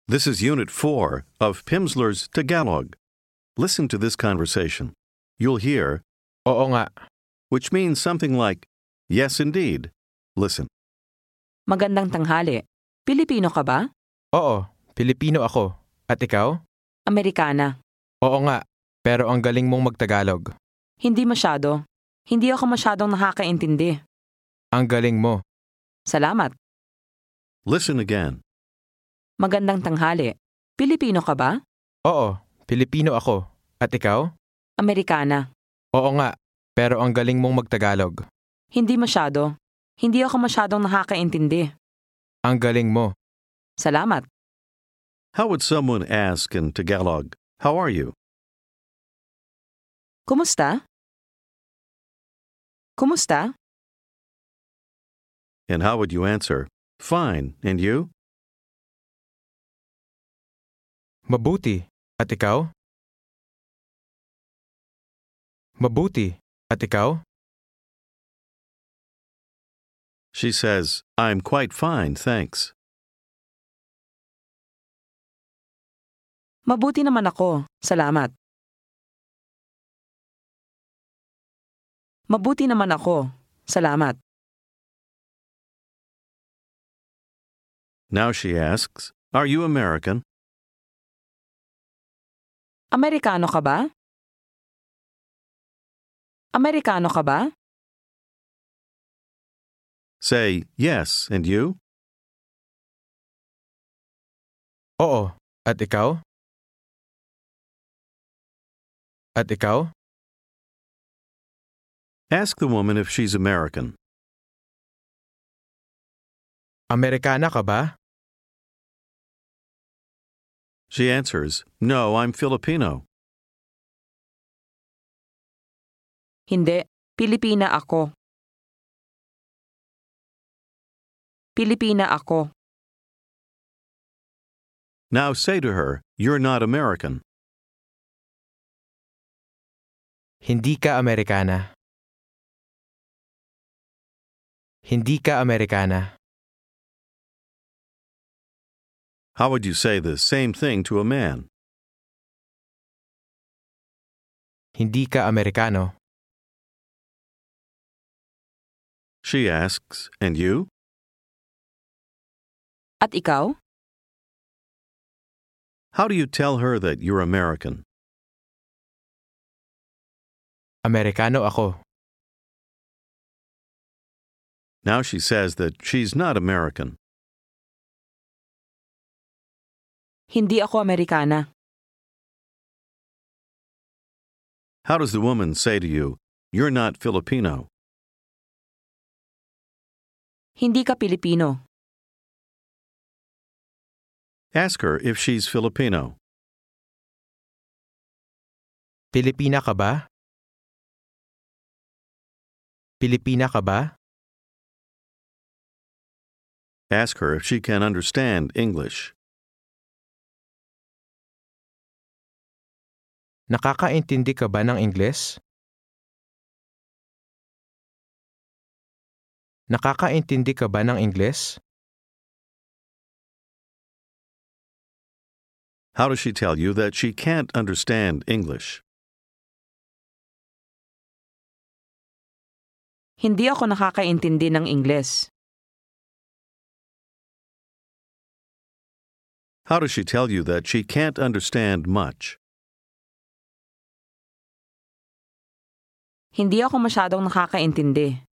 This is Unit 4 of Pimsleur's Tagalog. Listen to this conversation. You'll hear, Oo nga. which means something like, yes, indeed. Listen. Magandang tanghali. Pilipino ka ba? Oo, Pilipino ako. At ikaw? Amerikana. Oo nga, pero ang galing mong magtagalog. Hindi masyado. Hindi ako masyadong nakakaintindi. Ang galing mo. Salamat. Listen again. Magandang tanghali. Pilipino ka ba? Oo, Pilipino ako. At ikaw? Amerikana. Oo nga, pero ang galing mong magtagalog. Hindi masyado. Hindi ako masyadong nakakaintindi. Ang galing mo. Salamat. How would someone ask in Tagalog, how are you? Kumusta? Kumusta? And how would you answer, fine, and you? Mabuti. At ikaw? Mabuti. At ikaw? She says, I'm quite fine, thanks. Mabuti naman ako. Salamat. Mabuti naman ako. Salamat. Now she asks, are you American? Amerikano ka ba? Amerikano ka ba? Say, yes, and you? Oo. At ikaw? At ikaw? Ask the woman if she's American. Amerikana ka ba? She answers, no, I'm Filipino. Hindi. Pilipina ako. Pilipina ako. Now say to her, you're not American. Hindi ka Amerikana. Hindi ka Amerikana. How would you say the same thing to a man? Hindi ka Amerikano. She asks, and you? At ikaw? How do you tell her that you're American? Amerikano ako. Now she says that she's not American. Hindi ako Amerikana. How does the woman say to you, you're not Filipino? Hindi ka Pilipino. Ask her if she's Filipino. Pilipina ka ba? Pilipina ka ba? Ask her if she can understand English. Nakakaintindi ka ba ng Ingles? Nakakaintindi ka ba ng Ingles? How does she tell you that she can't understand English? Hindi ako nakakaintindi ng Ingles. How does she tell you that she can't understand much? Hindi ako masyadong nakakaintindi.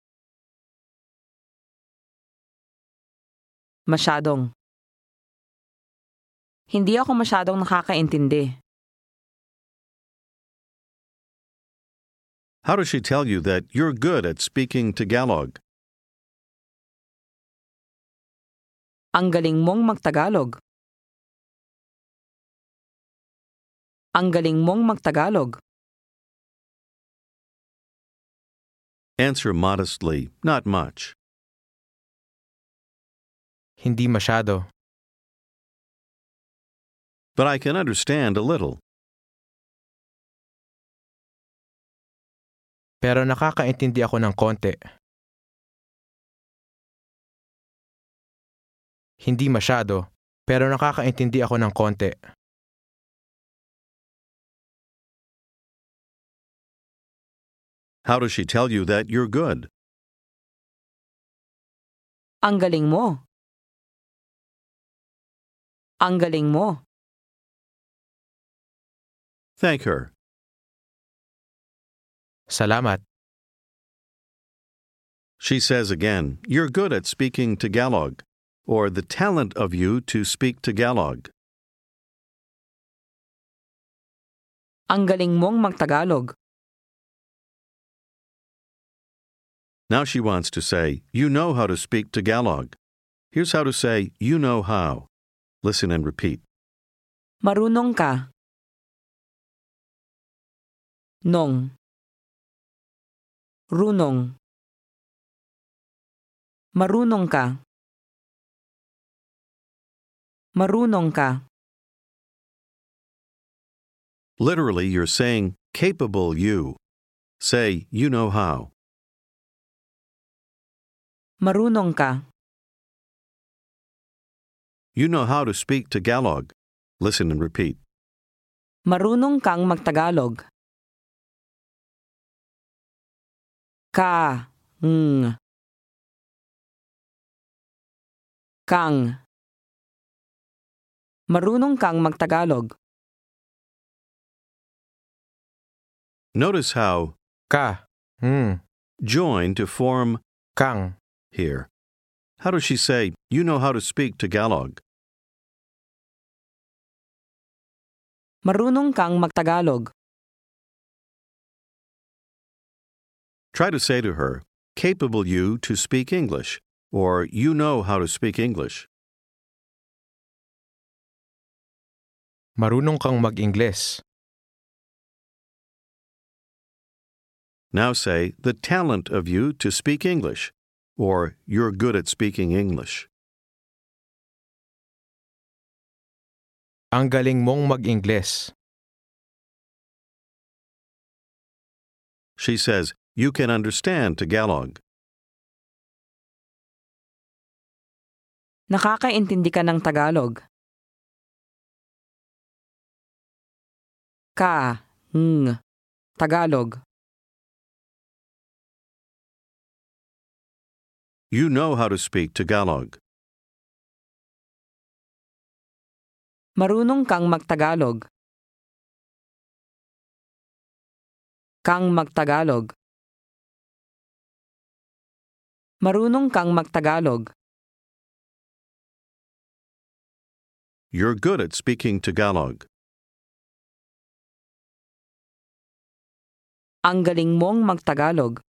Masyadong. Hindi ako masyadong nakakaintindi. How does she tell you that you're good at speaking Tagalog? Ang galing mong magtagalog. Ang galing mong magtagalog. Answer modestly, not much. Hindi masyado. But I can understand a little. Pero nakakaintindi ako ng konti. Hindi masyado, pero nakakaintindi ako ng konti. How does she tell you that you're good? Ang galing mo. Ang galing mo. Thank her. Salamat. She says again, you're good at speaking Tagalog, or the talent of you to speak Tagalog. Ang galing mong magtagalog. Now she wants to say, you know how to speak Tagalog. Here's how to say, you know how. Listen and repeat. Marunong ka. Nong. Runong. Marunong ka. Marunong ka. Literally, you're saying, capable you. Say, you know how. Marunong ka. You know how to speak Tagalog. Listen and repeat. Marunong kang magtagalog. Ka. Ng. Kang. Marunong kang magtagalog. Notice how Ka. join to form Kang. here. How does she say, you know how to speak Tagalog? Marunong kang magtagalog. Try to say to her, capable you to speak English, or you know how to speak English. Marunong kang mag-Ingles. Now say, the talent of you to speak English, or you're good at speaking English. Ang galing mong mag-Ingles. She says, you can understand Tagalog. Nakakaintindi ka ng Tagalog. Ka. Ng. Tagalog. You know how to speak Tagalog. Marunong kang magtagalog. Kang magtagalog. Marunong kang magtagalog. You're good at speaking Tagalog. Ang galing mong magtagalog.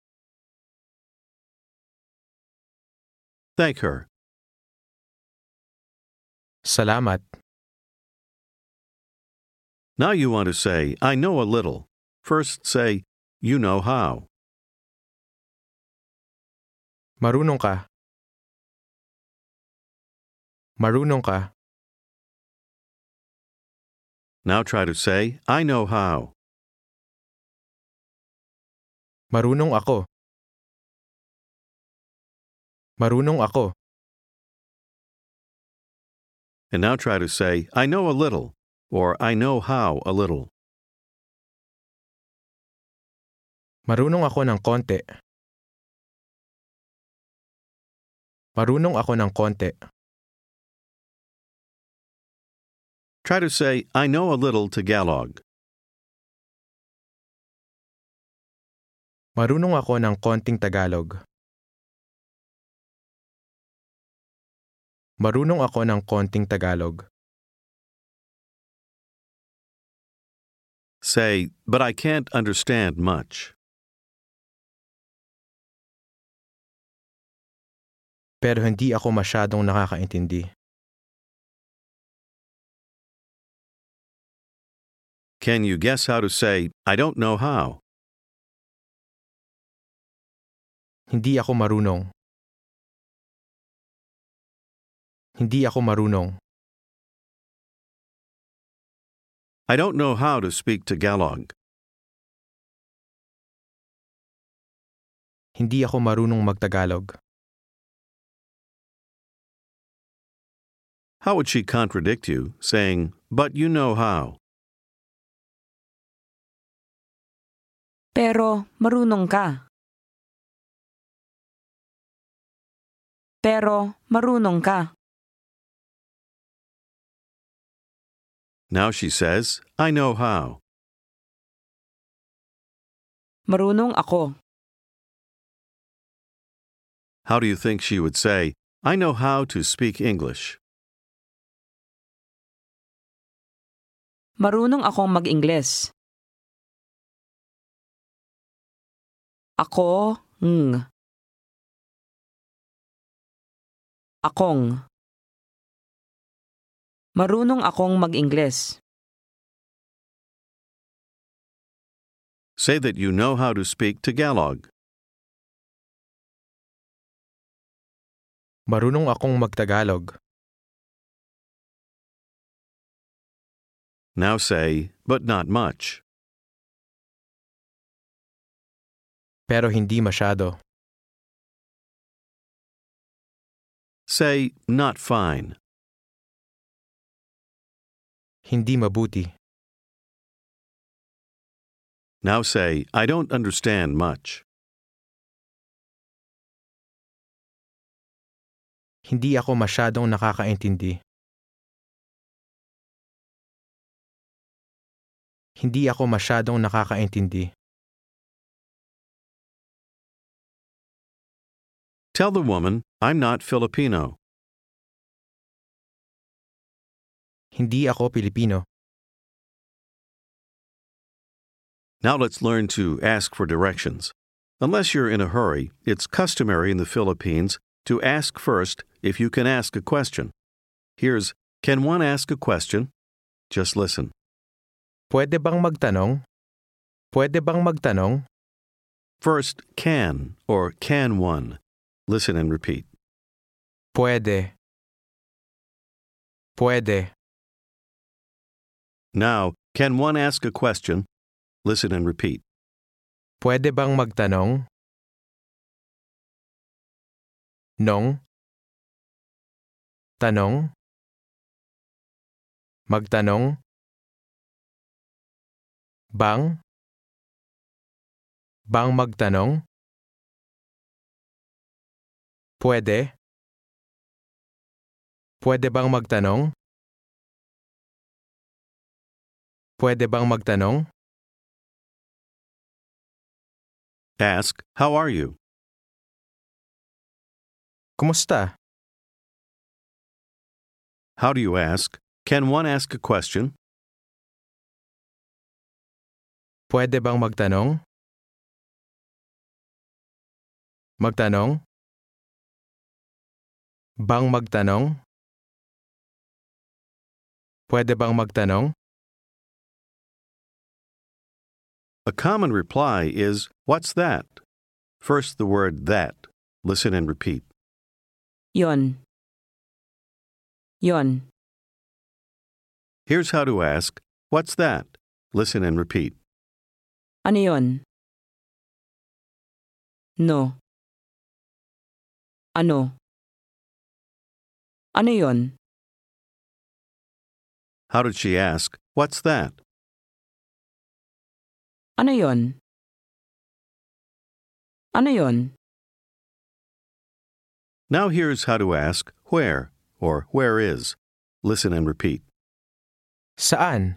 Thank her. Salamat. Now you want to say, I know a little. First say, you know how. Marunong ka. Marunong ka. Now try to say, I know how. Marunong ako. Marunong ako. And now try to say, I know a little, or I know how a little. Marunong ako ng konti. Marunong ako ng konti. Try to say, I know a little Tagalog. Marunong ako ng konting Tagalog. Marunong ako ng konting Tagalog. Say, but I can't understand much. Pero hindi ako masyadong nakakaintindi. Can you guess how to say, I don't know how? Hindi ako marunong. Hindi ako marunong. I don't know how to speak Tagalog. Hindi ako marunong magtagalog. How would she contradict you, saying, but you know how? Pero marunong ka. Pero marunong ka. Now she says, I know how. Marunong ako. How do you think she would say, I know how to speak English? Marunong akong mag-Ingles. Ako, Akong. Marunong akong mag-Ingles. Say that you know how to speak Tagalog. Marunong akong magtagalog. Now say, but not much. Pero hindi masyado. Say, not fine. Hindi mabuti. Now say, I don't understand much. Hindi ako masyadong nakakaintindi. Hindi ako masyadong nakakaintindi. Tell the woman, I'm not Filipino. Hindi ako Pilipino. Now let's learn to ask for directions. Unless you're in a hurry, it's customary in the Philippines to ask first if you can ask a question. Here's, can one ask a question? Just listen. Pwede bang magtanong? Pwede bang magtanong? First, can or can one. Listen and repeat. Pwede. Pwede. Now, can one ask a question? Listen and repeat. Pwede bang magtanong? Nong? Tanong? Magtanong? Bang? Bang magtanong? Pwede? Pwede bang magtanong? Pwede bang magtanong? Ask, how are you? Kumusta? How do you ask? Can one ask a question? Pwede bang magtanong? Magtanong? Bang magtanong? Pwede bang magtanong? A common reply is, what's that? First the word that. Listen and repeat. Yon. Yon. Here's how to ask, what's that? Listen and repeat. Ano yon? No. Ano? Ano yon? How did she ask, what's that? Ano yon? Ano yon? Now here's how to ask, where or where is. Listen and repeat. Saan?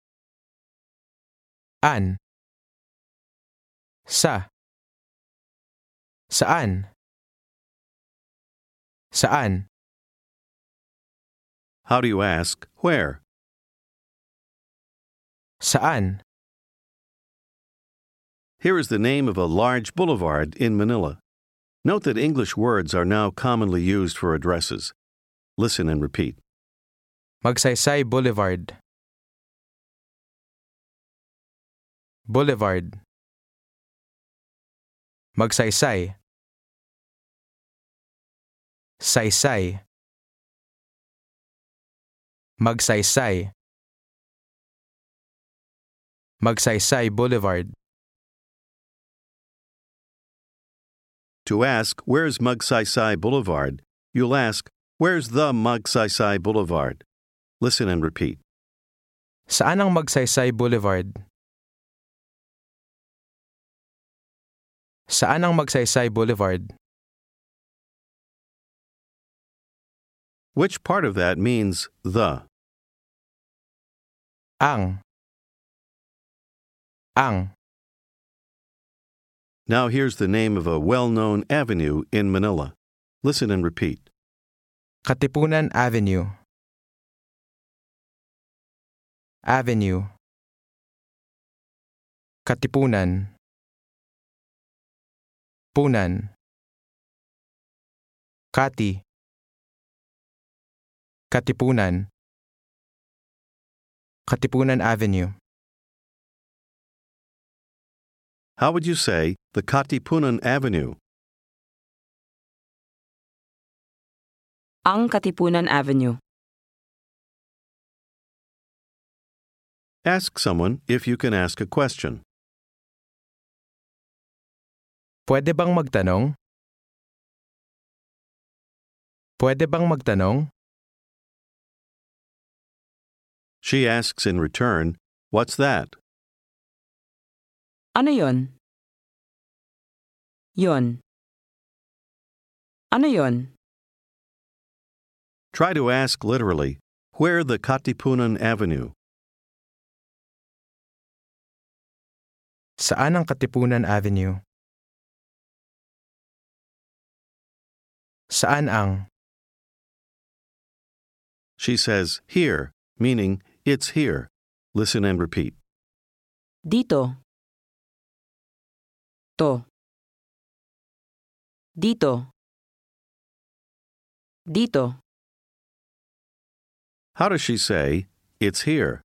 An? Sa? Saan? Saan? How do you ask, where? Saan? Here is the name of a large boulevard in Manila. Note that English words are now commonly used for addresses. Listen and repeat. Magsaysay Boulevard. Boulevard. Magsaysay. Saysay. Magsaysay. Magsaysay Boulevard. To ask, where's Magsaysay Boulevard, you'll ask, Where's the Magsaysay Boulevard? Listen and repeat. Saan ang Magsaysay Boulevard? Saan ang Magsaysay Boulevard? Which part of that means the? Ang. Ang. Now here's the name of a well-known avenue in Manila. Listen and repeat. Katipunan Avenue. Avenue. Katipunan. Punan. Kati. Katipunan. Katipunan Avenue. How would you say the Katipunan Avenue? Ang Katipunan Avenue. Ask someone if you can ask a question. Pwede bang magtanong? Pwede bang magtanong? She asks in return, "What's that?" Ano yon? Yon. Ano yon? Try to ask literally, "Where the Katipunan Avenue?" Saan ang Katipunan Avenue? Saan ang? She says, "Here," meaning it's here. Listen and repeat. Dito. To. Dito. Dito. How does she say, "It's here"?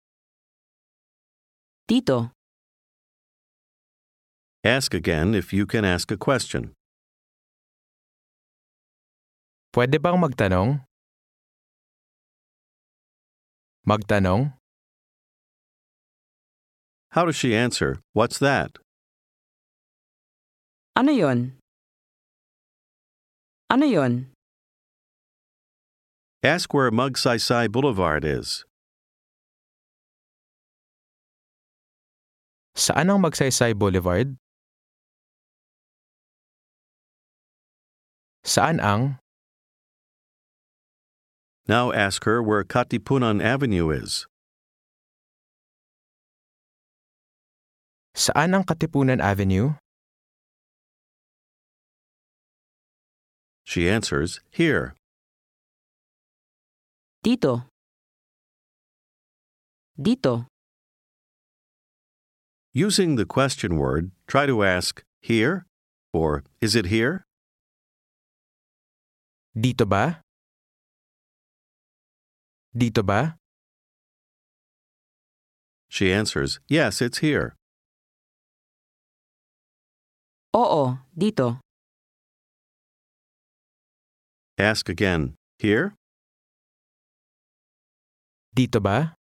Dito. Ask again if you can ask a question. Pwede bang magtanong? Magtanong? How does she answer, "What's that?" Ano yon? Ano yon? Ask where Magsaysay Boulevard is. Saan ang Magsaysay Boulevard? Saan ang? Now ask her where Katipunan Avenue is. Saan ang Katipunan Avenue? She answers, "Here." Dito. Dito. Using the question word, try to ask, "Here?" or "Is it here?" Dito ba? Dito ba? She answers, "Yes, it's here." Oo, dito. Ask again, "Here?" Dito ba?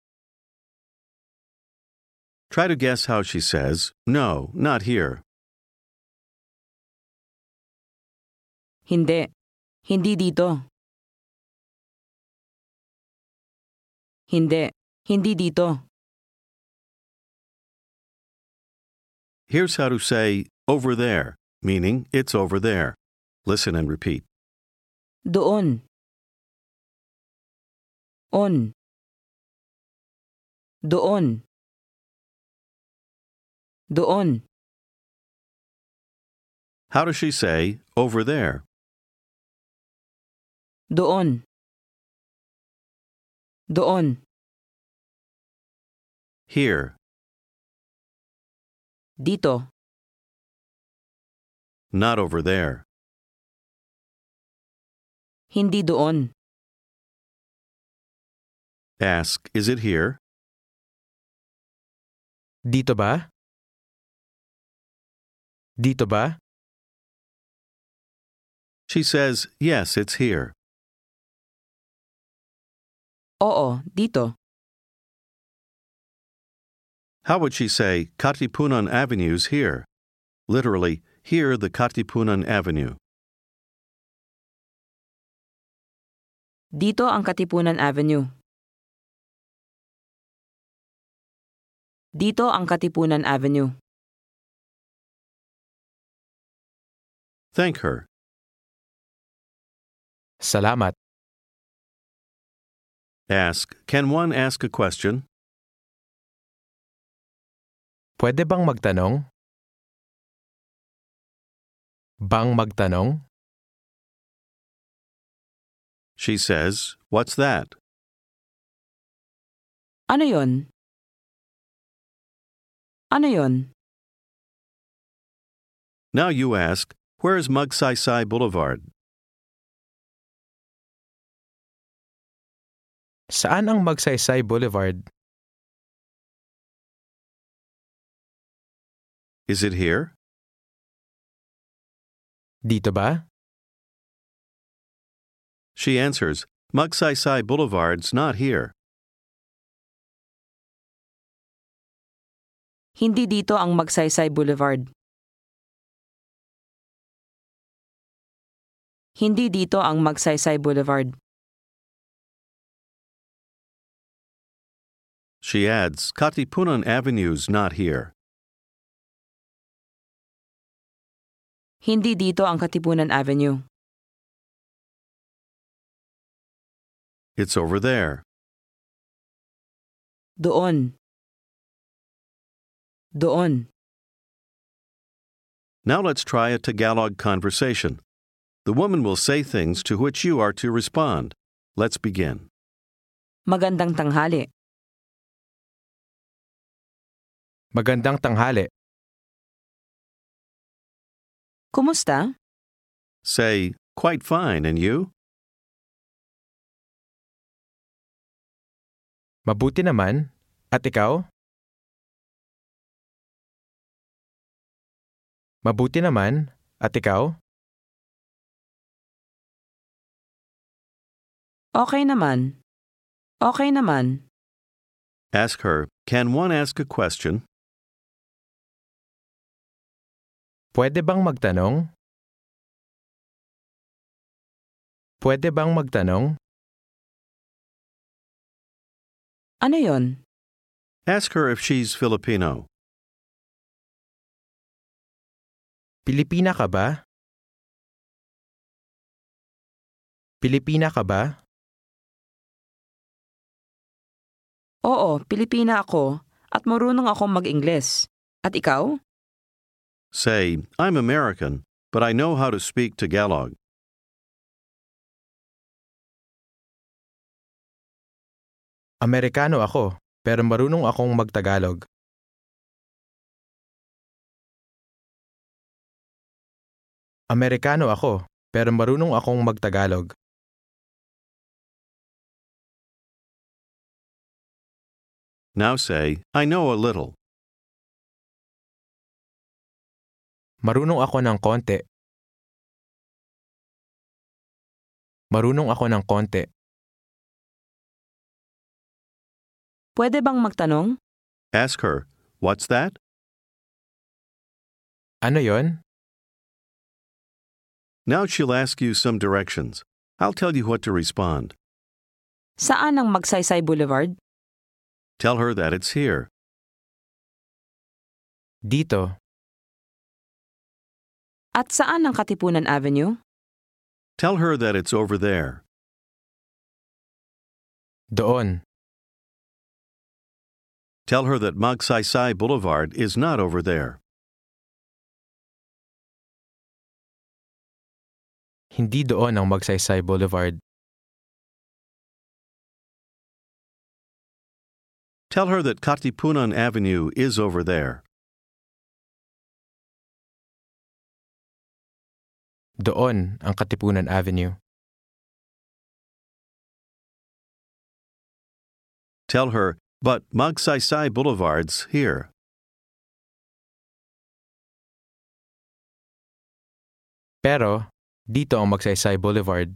Try to guess how she says, "No, not here." Hindi. Hindi dito. Hindi. Hindi dito. Here's how to say, "Over there," meaning it's over there. Listen and repeat. Doon. On. Doon. Doon. How does she say, "Over there"? Doon. Doon. Here. Dito. Not over there. Hindi doon. Ask, "Is it here?" Dito ba? Dito ba? She says, "Yes, it's here." Oo, dito. How would she say, "Katipunan Avenue's here"? Literally, here the Katipunan Avenue. Dito ang Katipunan Avenue. Dito ang Katipunan Avenue. Thank her. Salamat. Ask, can one ask a question? Pwede bang magtanong? Bang magtanong? She says, what's that? Ano yon? Ano yon? Now you ask, where's Magsaysay Boulevard? Saan ang Magsaysay Boulevard? Is it here? Dito ba? She answers, Magsaysay Boulevard's not here. Hindi dito ang Magsaysay Boulevard. Hindi dito ang Magsaysay Boulevard. She adds, Katipunan Avenue's not here. Hindi dito ang Katipunan Avenue. It's over there. Doon. Doon. Now let's try a Tagalog conversation. The woman will say things to which you are to respond. Let's begin. Magandang tanghali. Magandang tanghali. Kumusta? Say, quite fine, and you? Mabuti naman. At ikaw? Mabuti naman. At ikaw? Okay naman. Okay naman. Ask her, can one ask a question? Pwede bang magtanong? Pwede bang magtanong? Ano yon? Ask her if she's Filipino. Pilipina ka ba? Pilipina ka ba? Oo, Pilipina ako at marunong akong mag-Ingles. At ikaw? Say, I'm American, but I know how to speak Tagalog. Amerikano ako, pero marunong akong magtagalog. Amerikano ako, pero marunong akong magtagalog. Now say, I know a little. Marunong ako ng konti. Marunong ako ng konti. Pwede bang magtanong? Ask her, what's that? Ano yon? Now she'll ask you some directions. I'll tell you what to respond. Saan ang Magsaysay Boulevard? Tell her that it's here. Dito. At saan ang Katipunan Avenue? Tell her that it's over there. Doon. Tell her that Magsaysay Boulevard is not over there. Hindi doon ang Magsaysay Boulevard. Tell her that Katipunan Avenue is over there. Doon ang Katipunan Avenue. Tell her, but Magsaysay Boulevard's here. Pero, dito ang Magsaysay Boulevard.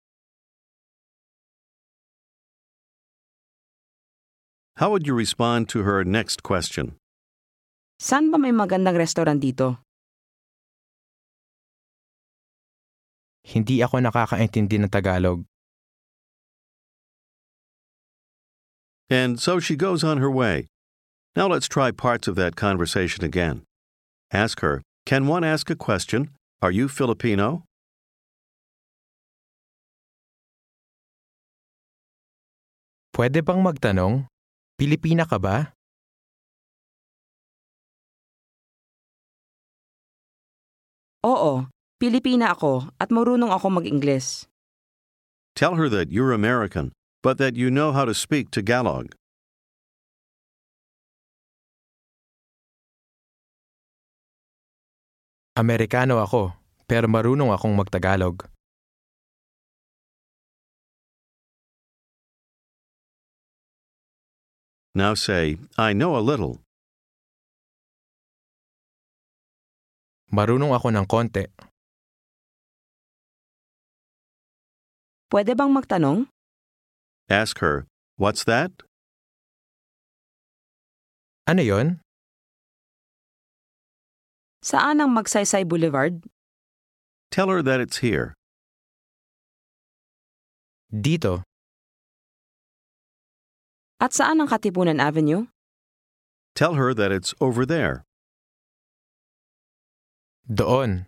How would you respond to her next question? Saan ba may magandang restaurant dito? Hindi ako nakakaintindi ng Tagalog. And so she goes on her way. Now let's try parts of that conversation again. Ask her, can one ask a question? Are you Filipino? Pwede bang magtanong, Pilipina ka ba? Oo, Pilipina ako at marunong ako mag-Ingles. Tell her that you're American, but that you know how to speak Tagalog. Amerikano ako, pero marunong akong magtagalog. Now say, I know a little. Marunong ako ng konti. Pwede bang magtanong? Ask her, what's that? Ano yon? Saan ang Magsaysay Boulevard? Tell her that it's here. Dito. At saan ang Katipunan Avenue? Tell her that it's over there. Doon.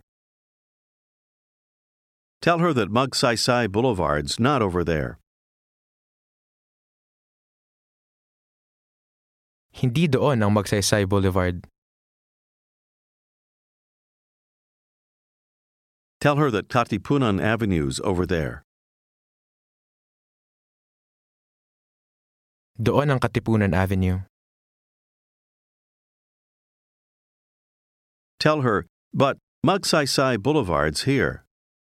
Tell her that Magsaysay Boulevard's not over there. Hindi doon ang Magsaysay Boulevard. Tell her that Katipunan Avenue's over there. Doon ang Katipunan Avenue. Tell her, but Magsaysay Boulevard's here.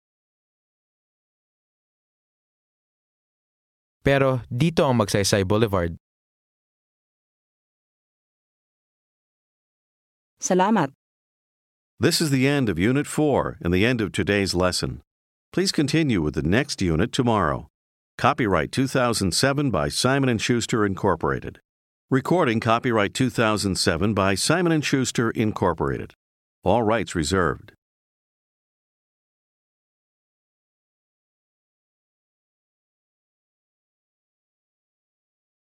Pero dito ang Magsaysay Boulevard. Salamat. This is the end of Unit 4 and the end of today's lesson. Please continue with the next unit tomorrow. Copyright 2007 by Simon & Schuster Incorporated. Recording copyright 2007 by Simon & Schuster Incorporated. All rights reserved.